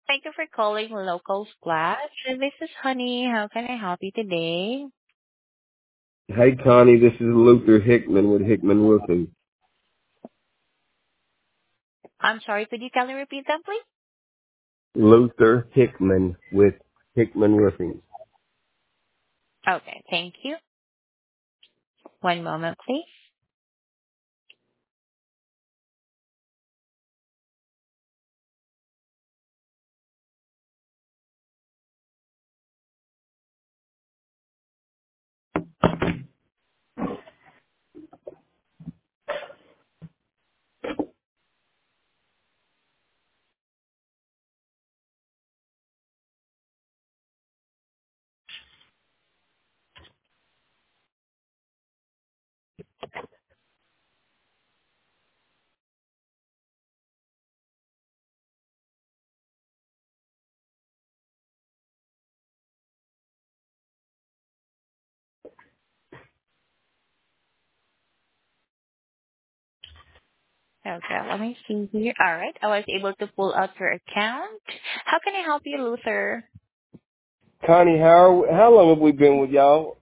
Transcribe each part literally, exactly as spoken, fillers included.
Thank you for calling Local Splash. This is Honey. How can I help you today? Hey Connie, this is Luther Hickman with Hickman Roofing. I'm sorry, could you kindly repeat that, please? Luther Hickman with Hickman Roofing. Okay, thank you. One moment, please. Okay, let me see here. All right, I was able to pull out your account. How can I help you, Luther? Connie, how how long have we been with y'all?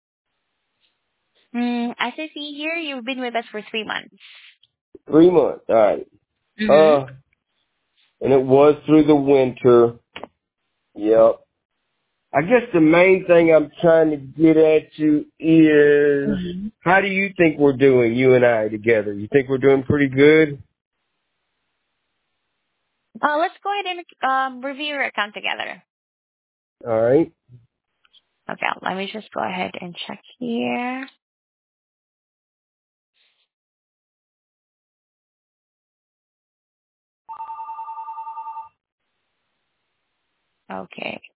Mm, as I see here, you've been with us for three months. Three months. All right. Mm-hmm. Uh, and it was through the winter. Yep. I guess the main thing I'm trying to get at you is, Mm-hmm. how do you think we're doing, you and I together? You think we're doing pretty good? Uh, let's go ahead and um, review your account together. All right. Okay, let me just go ahead and check here. Okay.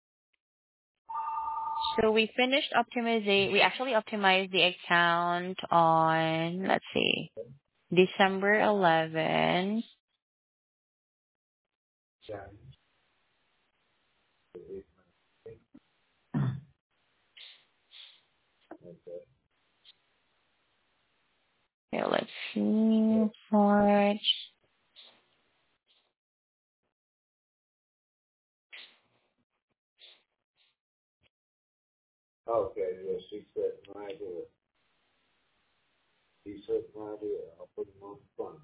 So we finished optimizing. We actually optimized the account on, let's see, December eleventh. Okay, let's see. March. Okay, yeah, she said my idea. She said my idea. I'll put them on the phone.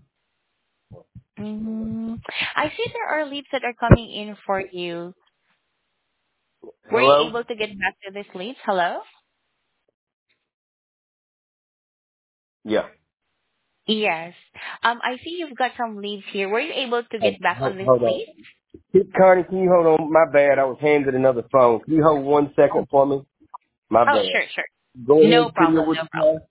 Mm, I see there are leads that are coming in for you. Were you Hello? able to get back to these leads? Hello? Yeah. Yes. Um, I see you've got some leads here. Were you able to Hold, get back on this hold on. lead? Hey, Connie, can you hold on? My bad. I was handed another phone. Can you hold one second for me? My Oh, bad. sure, sure. Go No ahead, tell me problem, what no you problem. have.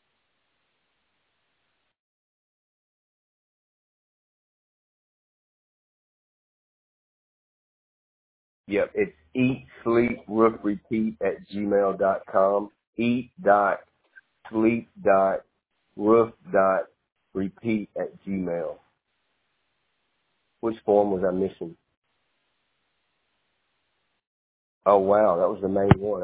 Yep, it's eat, sleep, roof, repeat at gmail dot com. Eat dot sleep dot roof dot repeat at gmail. Which form was I missing? Oh wow, that was the main one.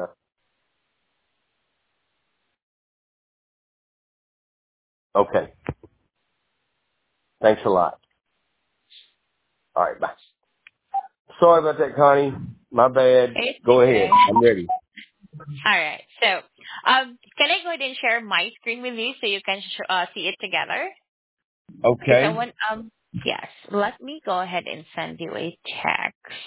Okay, thanks a lot. All right, bye. Sorry about that, Connie. My bad. It's Go ahead. okay. I'm ready. All right. So, um, can I go ahead and share my screen with you so you can sh- uh, see it together? Because I Okay. want, um, yes, let me go ahead and send you a text.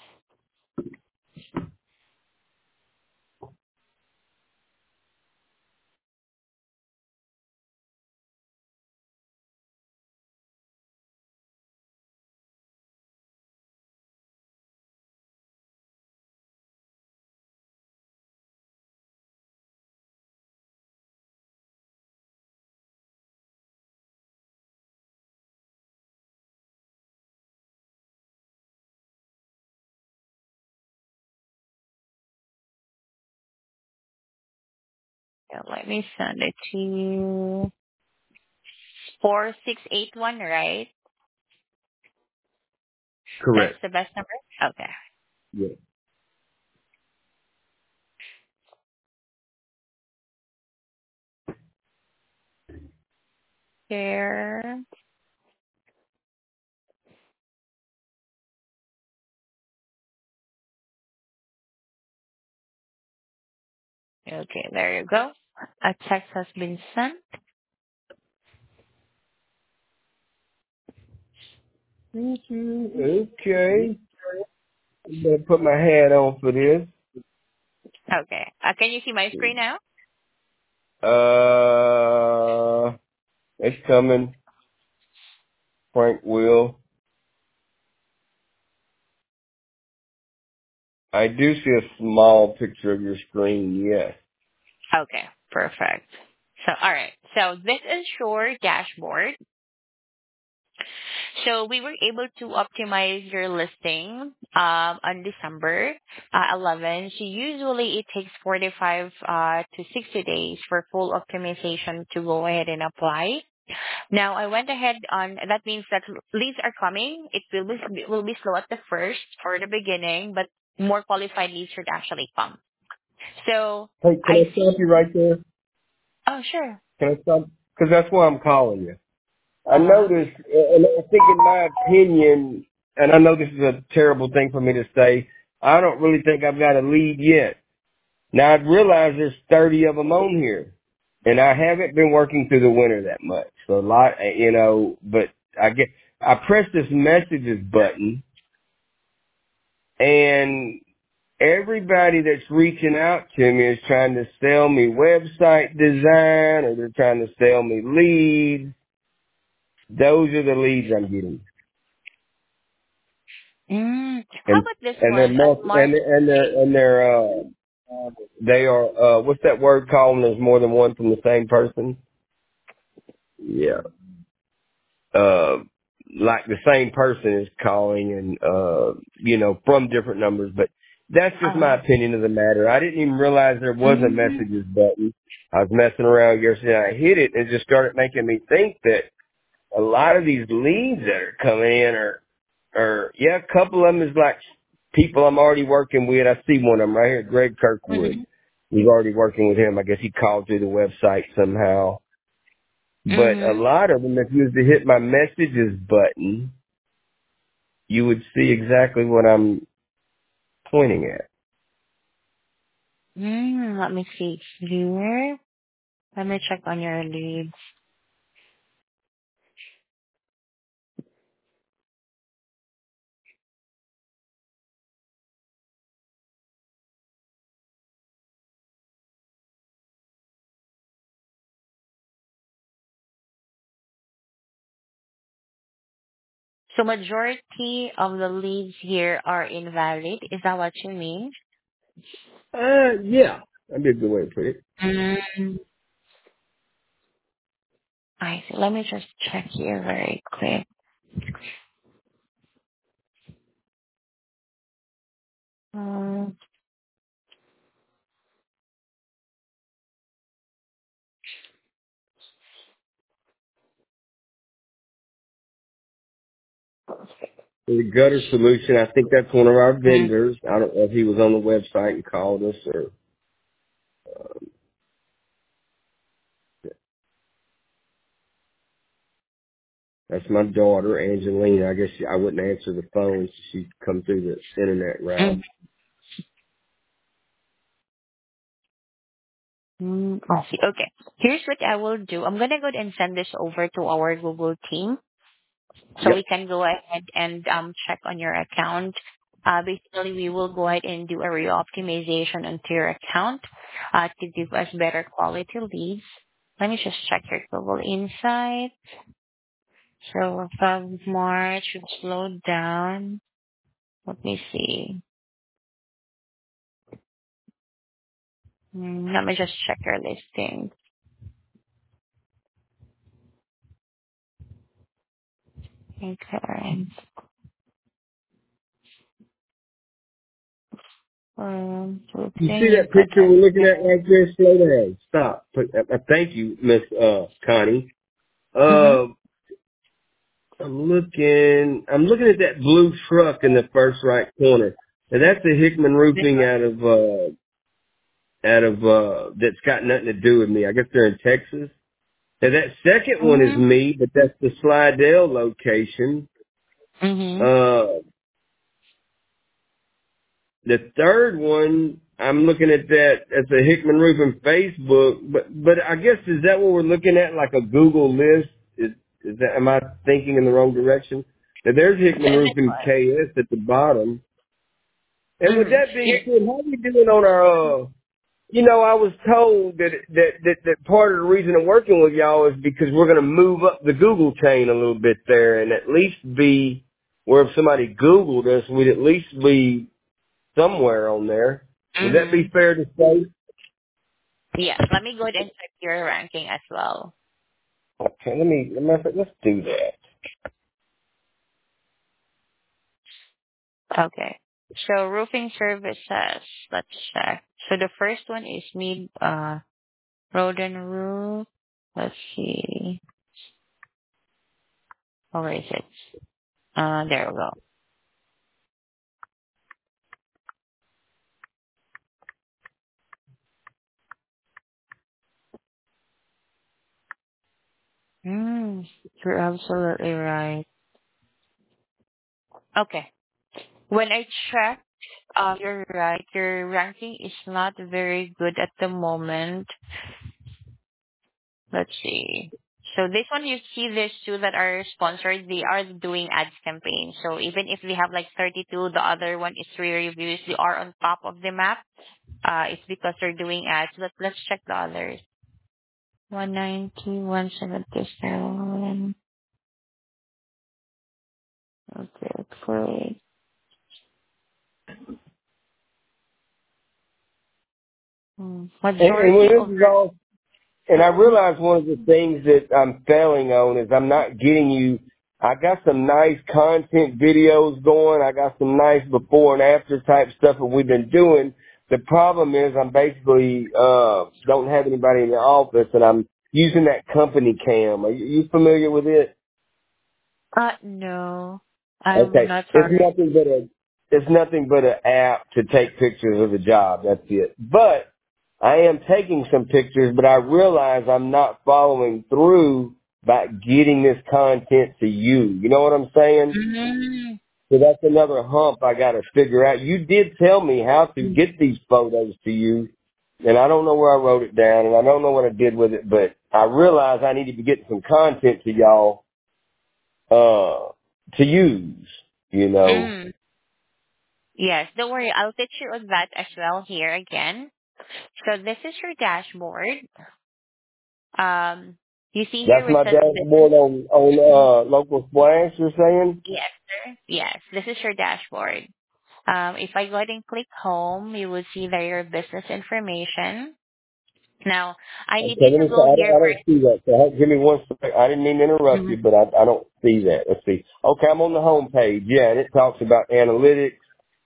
So let me send it to you. four six eight one, right? That's Correct. the best number? Okay. Yeah. Share. Okay, there you go. A text has been sent. Okay. I'm gonna put my hat on for this. Okay. Uh, can you see my screen now? Uh, it's coming. Frank Will. I do see a small picture of your screen. Yes. Okay, perfect. So, all right. So this is your dashboard. So we were able to optimize your listing um, on December uh, eleventh. So usually it takes forty-five uh, to sixty days for full optimization to go ahead and apply. Now I went ahead on that means that leads are coming. It will be will be slow at the first for the beginning, but more qualified leads should actually come. So Hey, can I I stop see. you right there? Oh sure. Can I stop? Because that's why I'm calling you. I Uh huh. noticed, and I think in my opinion, and I know this is a terrible thing for me to say, I don't really think I've got a lead yet. Now I realize there's thirty of them on here, and I haven't been working through the winter that much. So a lot, you know, but I get, I press this messages button, and everybody that's reaching out to me is trying to sell me website design, or they're trying to sell me leads. Those are the leads I'm getting. Mm. How and about this and they're one? At multi, March. and and they're and they're uh they are uh what's that word called when there's more than one from the same person? Yeah. Uh like the same person is calling and uh you know from different numbers, but that's just Uh, my opinion of the matter. I didn't even realize there was a mm, messages button. I was messing around yesterday. I hit it and it just started making me think that a lot of these leads that are coming in are, are yeah, a couple of them is like people I'm already working with. I see one of them right here, Greg Kirkwood. mm, We've already working with him. I guess he called through the website somehow. But a mm, lot of them, if you was to hit my messages button, you would see exactly what I'm pointing at. mm. Let me see here. Let me check on your leads. So majority of the leads here are invalid. Is that what you mean? Uh, yeah. That'd be a good way to put it. Mm, I see. Let me just check here very quick. Um, The gutter solution, I think that's one of our mm, vendors. I don't know if he was on the website and called us or, um, that's my daughter, Angelina. I guess she, I wouldn't answer the phone. So she'd come through the internet route. mm, mm. I see. Okay. Here's what I will do. I'm gonna go ahead and send this over to our Google team. So we Yep. can go ahead and um, check on your account. Uh, basically, we will go ahead and do a re-optimization onto your account uh, to give us better quality leads. Let me just check your Google Insight. So from March, it slowed down. Let me see. Hmm, let me just check your listing. Okay. Um, so You see thing that that picture we're looking at right there? Slow down. Stop. Put, uh, uh, thank you, Miss uh, Connie. mm-hmm. Uh, I'm looking. I'm looking at that blue truck in the first right corner. And that's a Hickman This Roofing one? out of uh, out of uh, that's got nothing to do with me. I guess they're in Texas. And that second one is Mm-hmm. me, but that's the Slidell location. Mm-hmm. Uh, the third one I'm looking at that at the Hickman Roofing Facebook, but but I guess is that what we're looking at, like a Google list? Is is that am I thinking in the wrong direction? Now, there's Hickman And this Roofing K S at the bottom. And one. with Mm. that being You're, said, how we doing on our? Uh, you know, I was told that that that that part of the reason I'm working with y'all is because we're going to move up the Google chain a little bit there, and at least be where if somebody Googled us, we'd at least be somewhere on there. Would that mm. be fair to say? Yes. Let me go ahead and check your ranking as well. Okay, let me, let me let's do that. Okay. So roofing services. Let's check. So the first one is need uh road and roof. Let's see. Oh, where is it? Uh, there we go. Hmm. You're absolutely right. Okay. When I check, uh, you're right. Your ranking is not very good at the moment. Let's see. So this one, you see these two that are sponsored, they are doing ads campaign. So even if we have like thirty-two, the other one is three reviews, they are on top of the map. Uh, it's because they're doing ads. But let's check the others. one ninety, one seventy-seven. Okay, great. Hmm. And, and when Majority this over. is all, and I Mhm. realize one of the things that I'm failing on is I'm not getting you. I got some nice content videos going. I got some nice before and after type stuff that we've been doing. The problem is I'm basically uh don't have anybody in the office, and I'm using that company cam. Are you, you familiar with it? Uh, no. I'm Okay. not It's sorry. nothing but a it's nothing but an app to take pictures of the job. That's it. But I am taking some pictures, but I realize I'm not following through by getting this content to you. You know what I'm saying? Mm-hmm. So that's another hump I got to figure out. You did tell me how to get these photos to you, and I don't know where I wrote it down, and I don't know what I did with it, but I realize I need to be getting some content to y'all uh to use. You know. Mm. Yes, don't worry. I'll teach you on that as well here again. So this is your dashboard. Um, you see here That's where it my says business. dashboard on on Mhm. uh local splash. You're saying? Yes, sir. Yes, this is your dashboard. Um, if I go ahead and click home, you will see there your business information. Now, I need Okay, you let to me. go I don't, here I where. don't see that. So hold- give me one second. I didn't mean to interrupt you, Mhm. but I I don't see that. Let's see. Okay, I'm on the home page. Yeah, and it talks about analytics.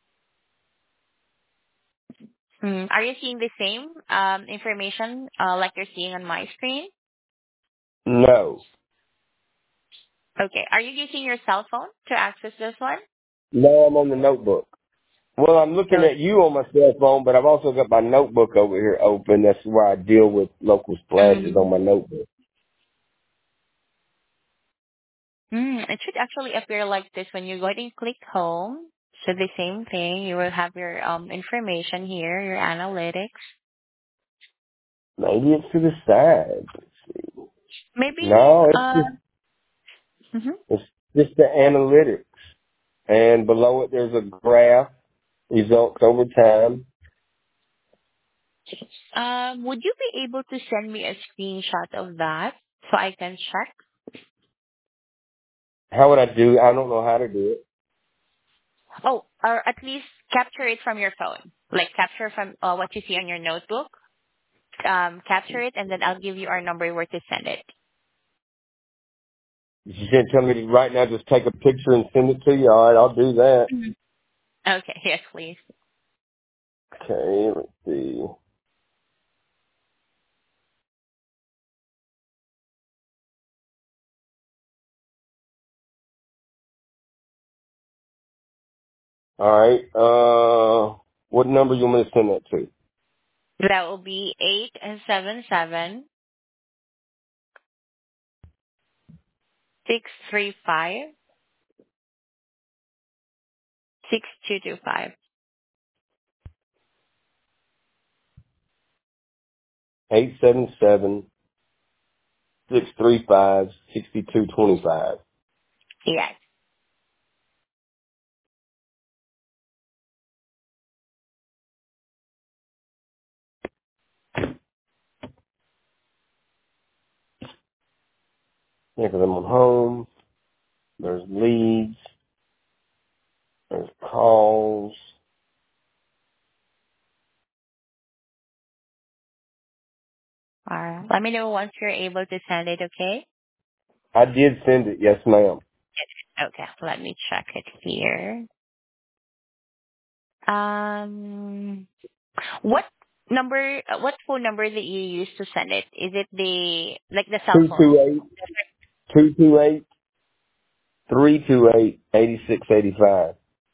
Mm, are you seeing the same um, information uh, like you're seeing on my screen? No, Okay. Are you using your cell phone to access this one? no, I'm on the notebook. Well, I'm looking No. at you on my cell phone, but I've also got my notebook over here open. That's where I deal with local splashes Mm, on my notebook. mm, it should actually appear like this when you go ahead and click home. So the same thing, you will have your um information here, your analytics. Maybe it's to the side. Maybe No, it's uh just mhm. it's just the analytics, and below it there's a graph results over time. um would you be able to send me a screenshot of that so I can check? How would I do? I don't know how to do it. Oh, or at least capture it from your phone. Like capture from uh, what you see on your notebook. Um, capture it and then I'll give you our number where to send it. You can't tell me to right now. Just take a picture and send it to you. All right, I'll do that. Mhm. Okay, yes, please. Okay, let's see. All right. Uh, what number you want me to send that to? That will be eight and seven seven six three five six two two five. eight seven seven, six three five, six two two five. Yes. Yeah, 'cause I'm on home. There's leads. There's calls. All right. Let me know once you're able to send it, okay? I did send it. Yes, ma'am. Okay, let me check it here. Um, what number, uh, what phone number that you use to send it? Is it the, like the cell Two phone? two eight, two two eight, three two eight, eighty six eighty five.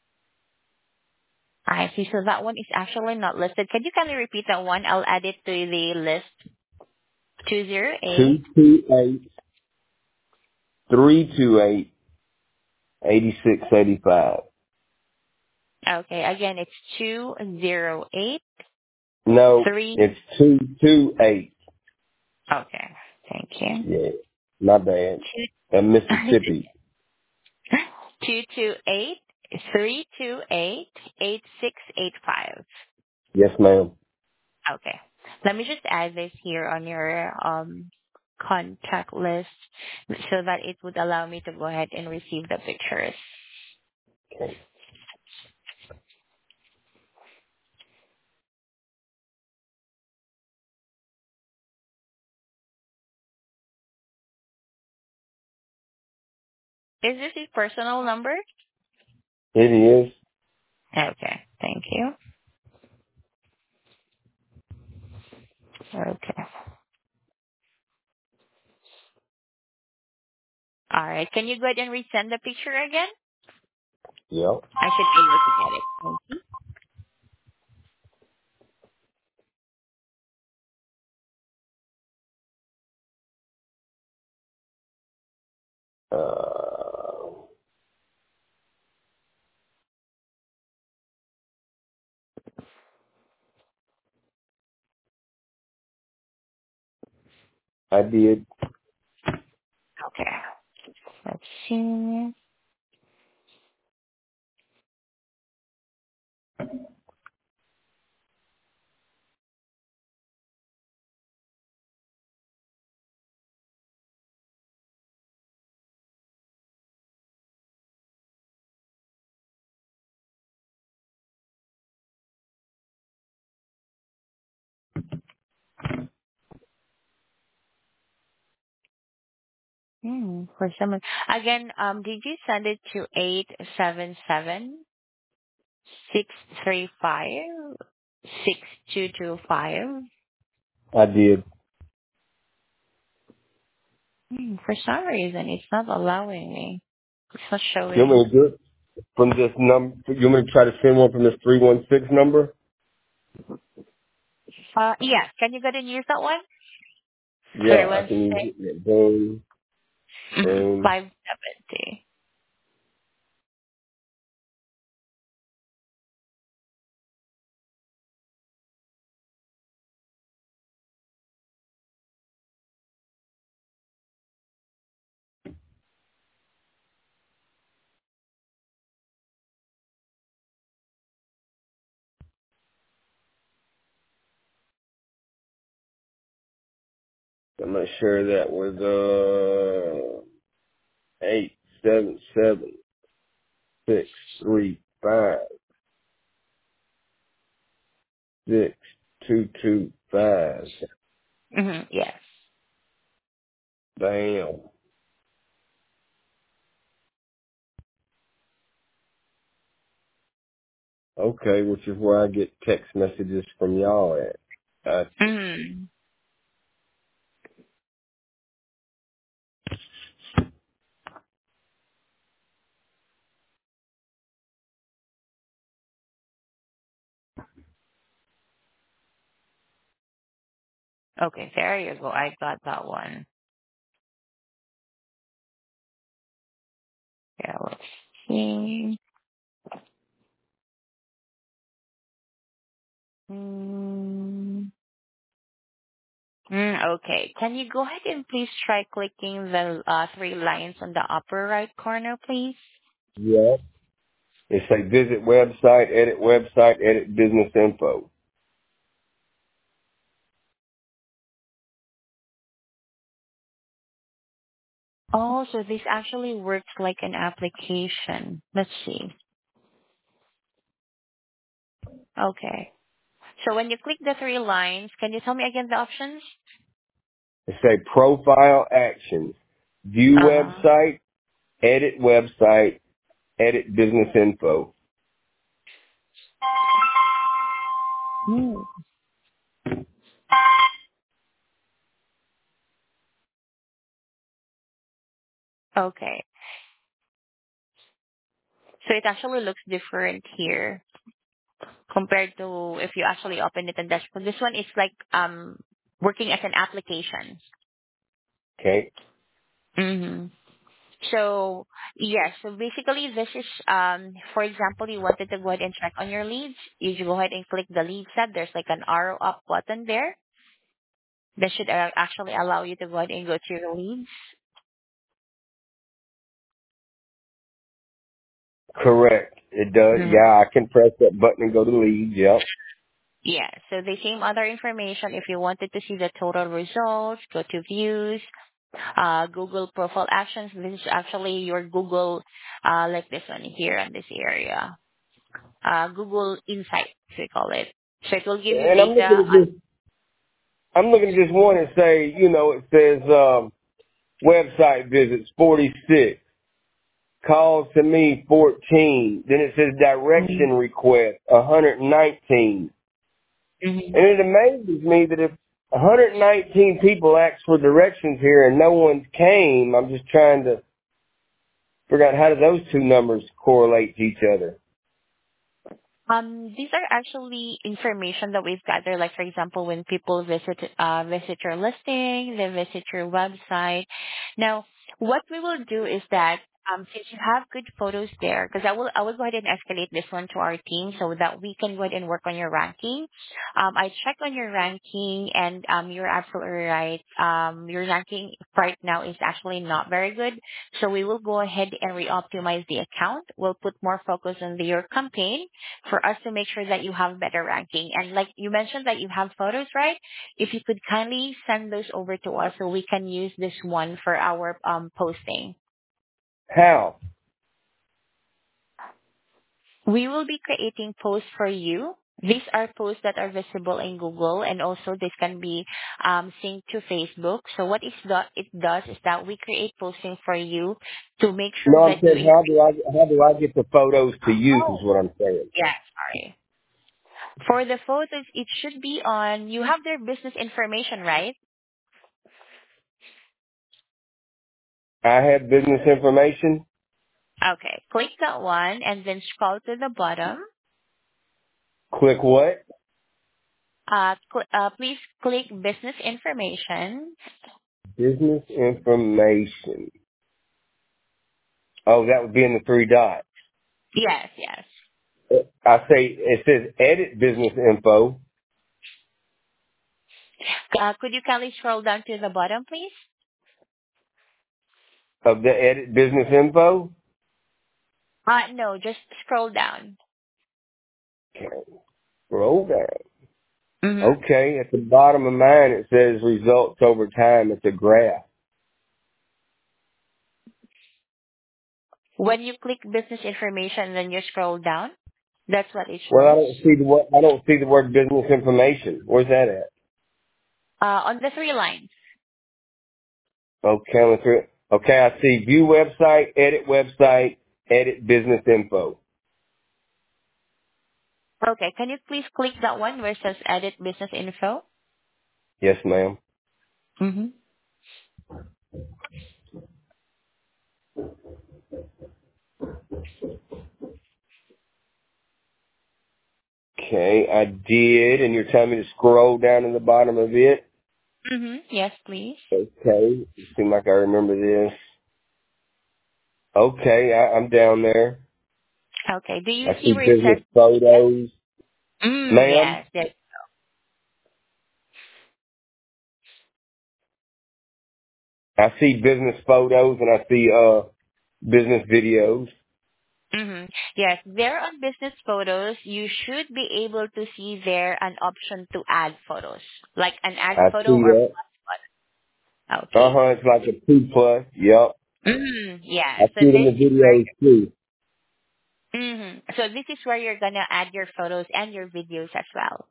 I see. So that one is actually not listed. Can you kindly repeat that one? I'll add it to the list. two zero eight. Two two eight, three two eight, eighty six eighty five. Okay, again, it's two zero eight No, three. it's two two eight. Okay, thank you. Yeah, my bad. And Mississippi. Two two eight three two eight eight six eight five. Yes, ma'am. Okay. Let me just add this here on your um contact list so that it would allow me to go ahead and receive the pictures. Okay. Is this his personal number? It is. Okay. Thank you. Okay. All right. Can you go ahead and resend the picture again? Yep. I should be able to get it. Thank you. Uh, I did. Okay. Let's see. Hmm, for some again, um, did you send it to eight seven seven six three five six two two five? I did. Hmm, for some reason, it's not allowing me. It's not You want showing. me to do it from this number? You want me to try to send one from this three one six number? Uh, yeah. Can you go ahead and use that one? Three Yeah, I one can use six it. Boom, boom. five seventy. I'm not sure that was uh eight seven seven six three five six two two five. Mm-hmm. Yes. Damn. Okay, which is where I get text messages from y'all at. Gotcha. Mm-hmm. Okay, there you go. I got that one. Yeah, let's see. Mm. Mm, okay. Can you go ahead and please try clicking the uh, three lines on the upper right corner, please? Yeah. It say visit website, edit website, edit business info. Oh, so this actually works like an application. Let's see. Okay. So when you click the three lines, can you tell me again the options? It say profile actions, view Uh-huh. website, edit website, edit business info. Hmm. Okay. So it actually looks different here compared to if you actually open it in dashboard. This one is like um working as an application. Okay. Mm-hmm. So yes, so basically this is um for example you wanted to go ahead and check on your leads. You should go ahead and click the lead tab. There's like an arrow up button there that should uh, actually allow you to go ahead and go to your leads. Correct. It does. Mhm. Yeah, I can press that button and go to leads. Yep. Yeah, so the same other information. If you wanted to see the total results, go to views, uh, Google profile actions. This is actually your Google, uh, like this one here in this area. Uh, Google Insights, we call it. So it will give you And I'm looking data at this. I'm looking at this one and say, you know, it says um, website visits forty-six, calls to me fourteen. Then it says on. direction request one hundred nineteen. Mhm. And it amazes me that if one hundred nineteen people asked for directions here and no one came, I'm just trying to figure out how do those two numbers correlate to each other. Um, these are actually information that we've gathered. Like for example, when people visit uh, visit your listing, they visit your website. Now, what we will do is that um, since you have good photos there, because I will I will go ahead and escalate this one to our team so that we can go ahead and work on your ranking. Um, I checked on your ranking, and um, you're absolutely right. Um, your ranking right now is actually not very good. So we will go ahead and re-optimize the account. We'll put more focus on the, your campaign for us to make sure that you have better ranking. And like you mentioned that you have photos, right? If you could kindly send those over to us so we can use this one for our um, posting. How? We will be creating posts for you. These are posts that are visible in Google, and also this can be um, synced to Facebook. So what is do- it does is that we create posting for you to make No, sure I'm that you saying how do I how do I get the photos to use is Oh, what I'm saying. yeah, sorry. For the photos, it should be on, you have their business information, right? I have business information. Okay, click that one and then scroll to the bottom. Click what? Uh, cl- uh, please click business information. Business information. Oh, that would be in the three dots. Yes, yes. I say it says edit business info Uh, could you kindly scroll down to the bottom, please? of the edit business info. Uh, no, just scroll down. Okay, scroll down. Mm-hmm. Okay, at the bottom of mine it says results over time. It's a graph. When you click business information, then you scroll down. That's what it Well, I shows. don't see the word. I don't see the word business information. Where's that at? Uh, on the three lines. Okay, let's re- okay. I see view website, edit website, edit business info. Okay, can you please click that one where it says edit business info? Yes, ma'am. Mm-hmm. Okay, I did, and you're telling me to scroll down to the bottom of it. Mm-hmm. Yes, please. Okay, it seems like I remember this. Okay, I, I'm down there. Okay, do you I see see where it says business photos. Mm, Ma'am? yes, yes. I see business photos and I see uh business videos. Mm-hmm. Yes, there on business photos, you should be able to see there an option to add photos, like an add I photo see or that. plus photo. Uh Okay. huh. It's like a two plus. Yep. Mm-hmm. Yeah. I So see it in this the is where. videos too. Mm-hmm. So this is where you're gonna add your photos and your videos as well.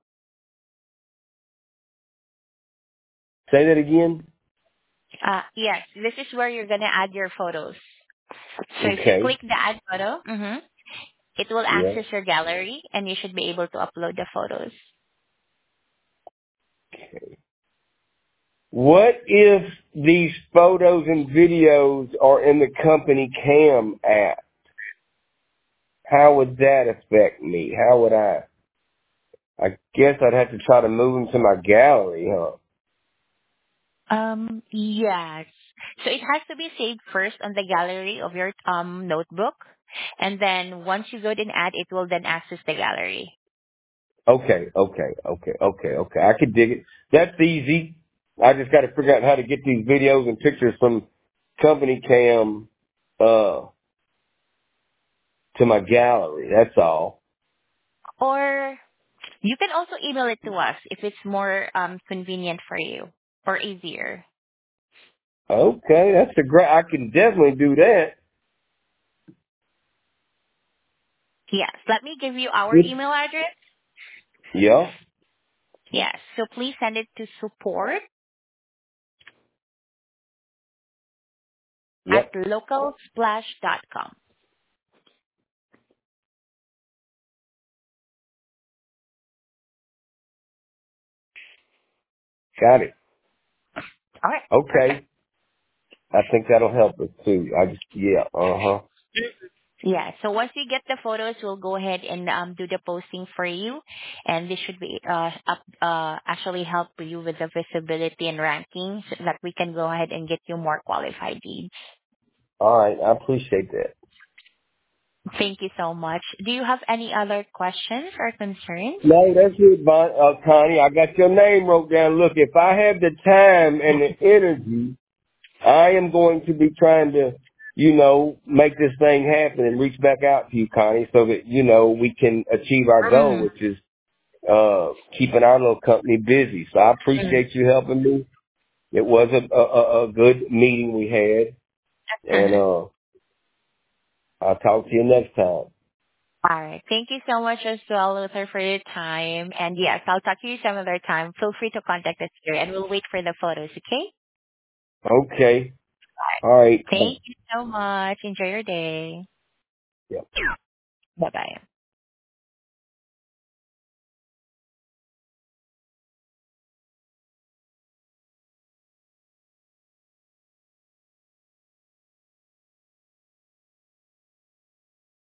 Say that again. Uh, yes, this is where you're gonna add your photos. So if you Okay. click the add photo, mm-hmm, it will Yeah. access your gallery, and you should be able to upload the photos. What if these photos and videos are in the company cam app? How would that affect me? How would I? I guess I'd have to try to move them to my gallery, huh? Um, yes. So it has to be saved first on the gallery of your um notebook, and then once you go and add, it will then access the gallery. Okay, okay, okay, okay, okay. I could dig it. That's easy. I just got to figure out how to get these videos and pictures from company cam uh to my gallery. That's all. Or you can also email it to us if it's more um convenient for you or easier. Okay, that's a great. I can definitely do that. Yes. Let me give you our Good. email address. Yeah. Yes. So please send it to support at Yep. localsplash dot com. Got it. All right. Perfect. Okay. I think that'll help us too. I just yeah. Uh huh. Yeah. So once you get the photos, we'll go ahead and um, do the posting for you, and this should be uh, up, uh actually help you with the visibility and ranking, so that we can go ahead and get you more qualified leads. All right. I appreciate that. Thank you so much. Do you have any other questions or concerns? No, that's it, Bon, uh, Connie. I got your name wrote down. Look, if I have the time and the energy, I am going to be trying to, you know, make this thing happen and reach back out to you, Connie, so that, you know, we can achieve our goal, Mm. which is uh keeping our little company busy. So I appreciate you helping me. It was a a, a a good meeting we had, and Mm. uh I'll talk to you next time. All right. Thank you so much as well, Luther, for your time. And yes, I'll talk to you some other time. Feel free to contact us here, and we'll wait for the photos, okay? Okay. All right. Thank you so much. Enjoy your day. Yeah. Bye-bye.